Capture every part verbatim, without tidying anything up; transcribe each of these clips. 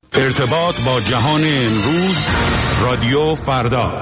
ارتباط با جهان امروز، رادیو فردا.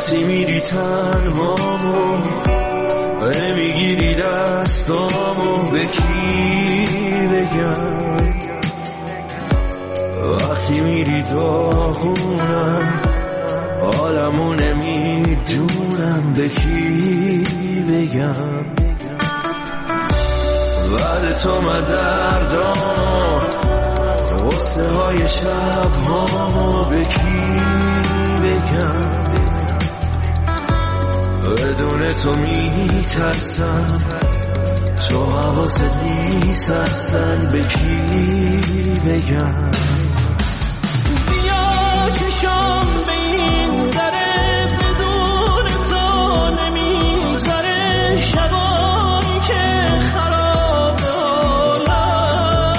وقتی میری تنهامو نمیگیری دستامو به کی بگم وقتی میری داغونم حالمو نمیدونم به کی بگم بعد تو من دردامو غصه های شب هامو به کی بگم بدون تو میترسم تو حواست نیست اصلا به کی بگم بیا چشم به این دره بدون تو نمیگذره شبایی که خراب حالم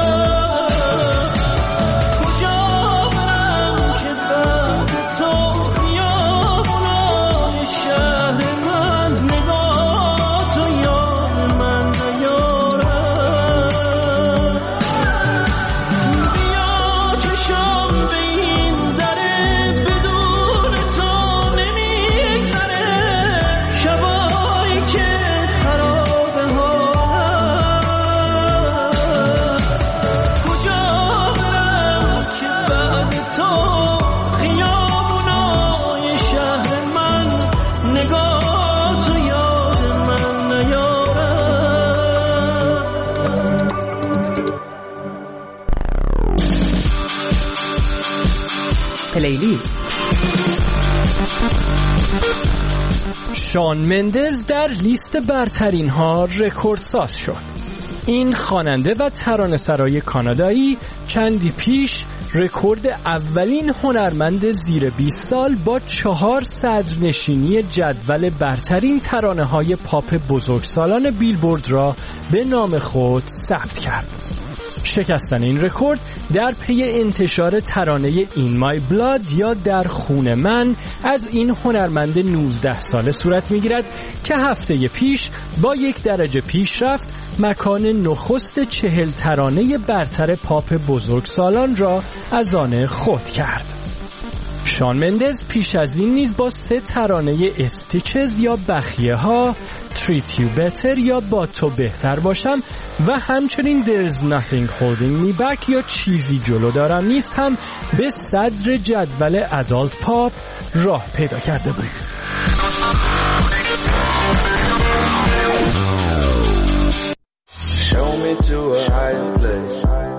کجا برم که بعد تو خیابونای شهر من نگاه تو یاد من نیارم بیا چشم به این دره بدون تو نمیگذره شبایی که خراب حالم کجا برم که بعد تو خیابونای شهر من نگاه تو یاد من نیارم پلیلیست. شان مندز در لیست برترین ها رکوردساز شد. این خواننده و ترانه‌سرای کانادایی چندی پیش رکورد اولین هنرمند زیر بیست سال با چهار صدرنشینی جدول برترین ترانه‌های پاپ بزرگسالان بیلبورد را به نام خود ثبت کرد. شکستن این رکورد در پی انتشار ترانه این مای بلاد یا در خون من از این هنرمند نوزده ساله صورت می‌گیرد که هفته پیش با یک درجه پیشرفت مکان نخست چهل ترانه برتر پاپ بزرگسالان را از آن خود کرد. شان مندز پیش از این نیز با سه ترانه استیچز یا بخیه ها، Treat You Better یا با تو بهتر باشم و همچنین There's Nothing Holding Me Back یا چیزی جلو دارم نیست هم به صدر جدول ادالت پاپ راه پیدا کرده بود. Show me to a higher place.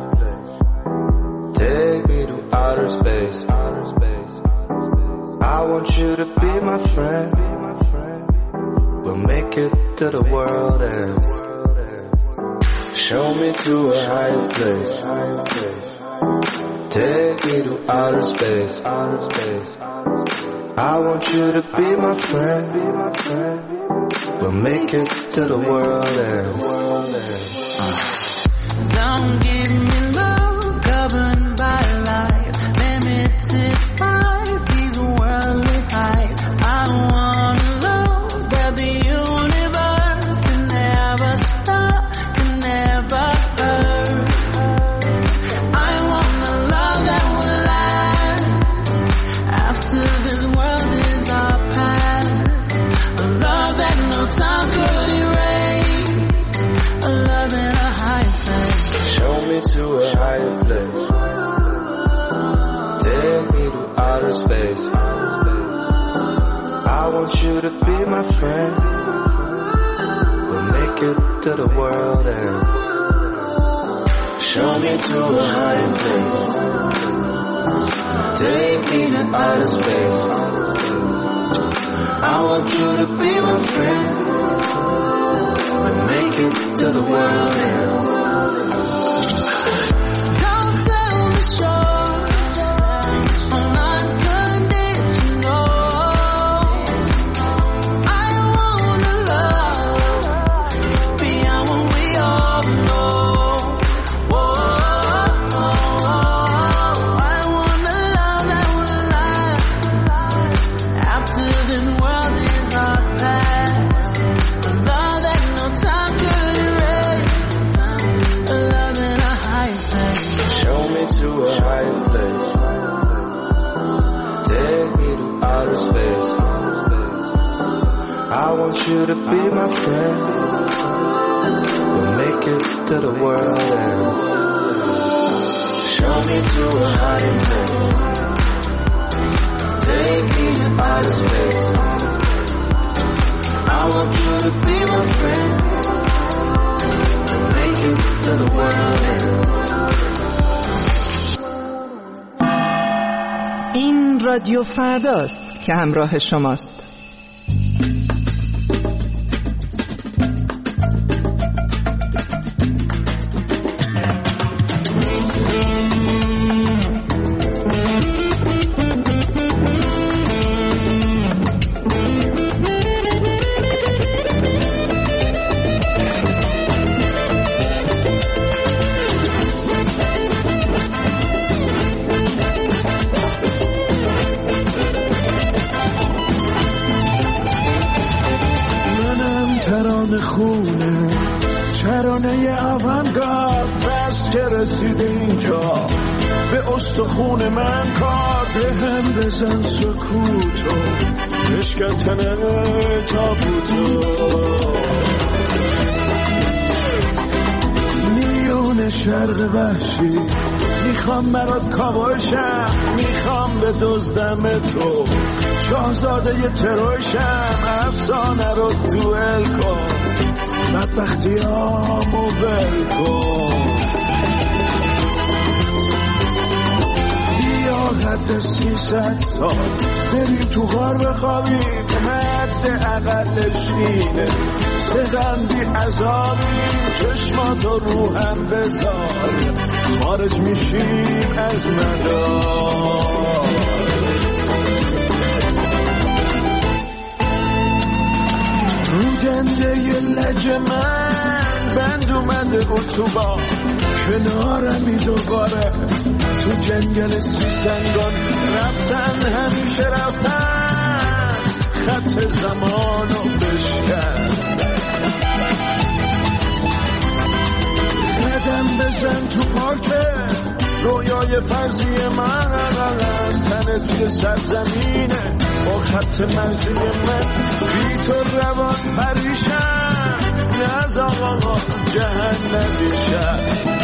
Take me to outer space. I want you to be my friend. We'll make it to the world ends. Show me to a higher place. Take me to outer space. I want you to be my friend. We'll make it to the world ends. Don't give me love governed by life, limited by these worldly highs. I wanna know that the universe can never stop, can never hurt. I want a love that will last after this world is our past. A love that no time could erase. A love in a high place. Show me to a higher place. Take me to outer space. I want you to be my friend. We'll make it to the world ends. Show me to a higher place. Take me to outer space. I want you to be my friend. We'll make it to the world ends. Don't sell me short on unconditional. I wanna love beyond what we all know. Whoa, I wanna love that will last after this world is our want you to be my friend. We'll make it to the world end. Show me to a hiding place. Take me to outer space. I want you to be my friend. We'll make it to the world end. این رادیو فرداست که همراه شماست. خونه چرانه آونگارد بس که رسیده اینجا به استخون من کار به هم بزن سکوتو بشکن تابوتو میون شرق وحشی میخوام برات کاوشم میخوام به دزدم تو شاهزاده ی تروشم افسانه رو دوئل کن بدبختیامو ول کن بیا حد سیصد سال بریم تو غار بخوابیم حد اقلش اینه سغندی عذابیم چشماتو رو هم بذار خارج میشیم از مدار رو گنده ی لج من بند اومده اتوبان کنارمی دوباره تو جنگل سیسنگان رفتن همیشه رفتن خط زمانو بشکن قدم بزن تو پارکه رویای فرضی من تنت یه سرزمینه با خط مرزی من بی تو روان پریشم نز آقا جهنمی شد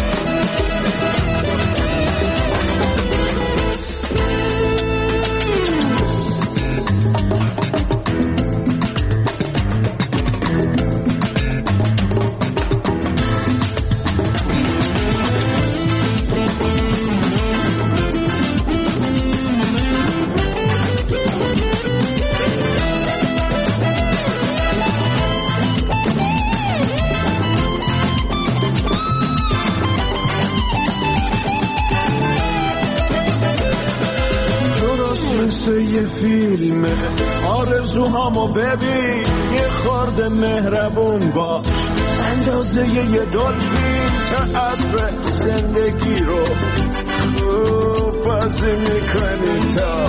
یه فیلمه آرزوهامو ببین یه خورده مهربون باش اندازه یه دلفین تئاتر زندگی رو خوب بازی میکنی تا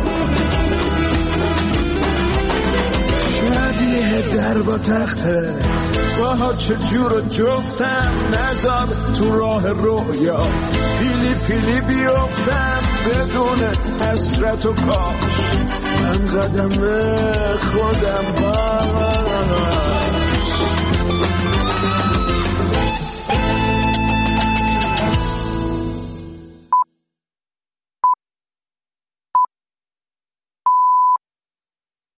شبیه در با تخته باها چجور جفتم نذار تو راه رویا پیلی پیلی بیفتم بدون حسرت و کاش من قدم خودم باش